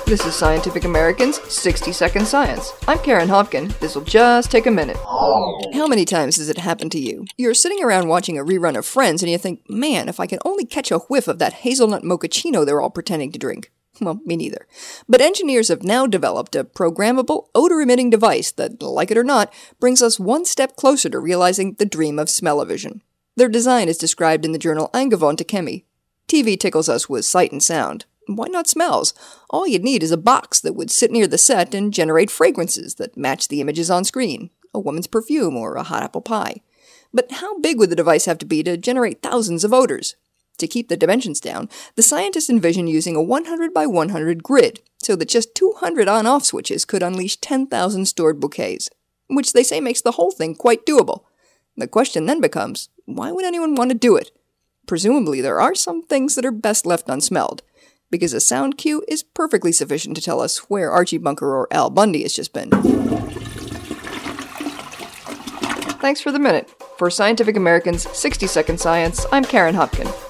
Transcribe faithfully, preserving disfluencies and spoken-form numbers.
This is Scientific American's sixty second Science. I'm Karen Hopkin. This'll just take a minute. How many times has it happened to you? You're sitting around watching a rerun of Friends and you think, man, if I can only catch a whiff of that hazelnut mochaccino they're all pretending to drink. Well, me neither. But engineers have now developed a programmable, odor-emitting device that, like it or not, brings us one step closer to realizing the dream of smell-o-vision. Their design is described in the journal Angewandte Chemie. T V tickles us with sight and sound. Why not smells? All you'd need is a box that would sit near the set and generate fragrances that match the images on screen, a woman's perfume or a hot apple pie. But how big would the device have to be to generate thousands of odors? To keep the dimensions down, the scientists envision using a one hundred by one hundred grid, so that just two hundred on-off switches could unleash ten thousand stored bouquets, which they say makes the whole thing quite doable. The question then becomes, why would anyone want to do it? Presumably there are some things that are best left unsmelled, because a sound cue is perfectly sufficient to tell us where Archie Bunker or Al Bundy has just been. Thanks for the minute. For Scientific American's sixty second Science, I'm Karen Hopkin.